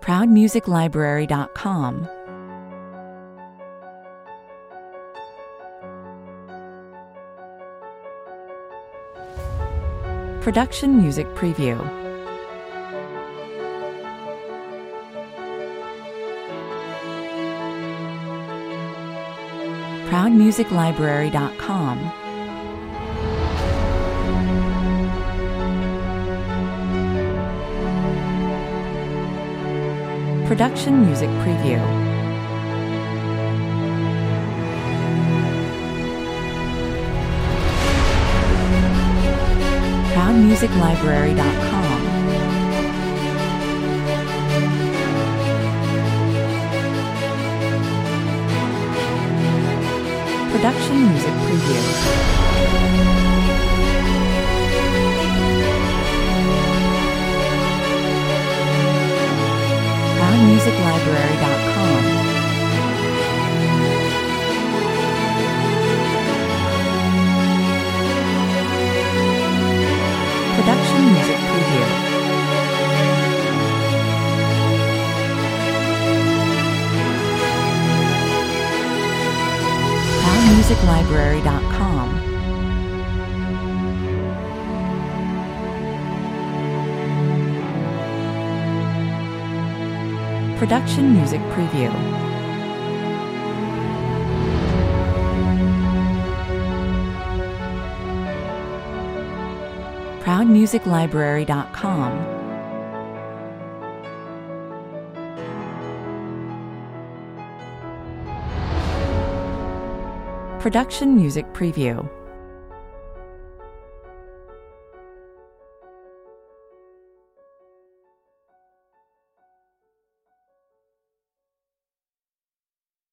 ProudMusicLibrary.com. Production Music Preview. ProudMusicLibrary.com. Production Music Preview. ProudMusicLibrary.com. Production Music Preview. ProudMusicLibrary.com. Production Music Preview. ProudMusicLibrary.com. Production Music Preview. ProudMusicLibrary.com. Production Music Preview.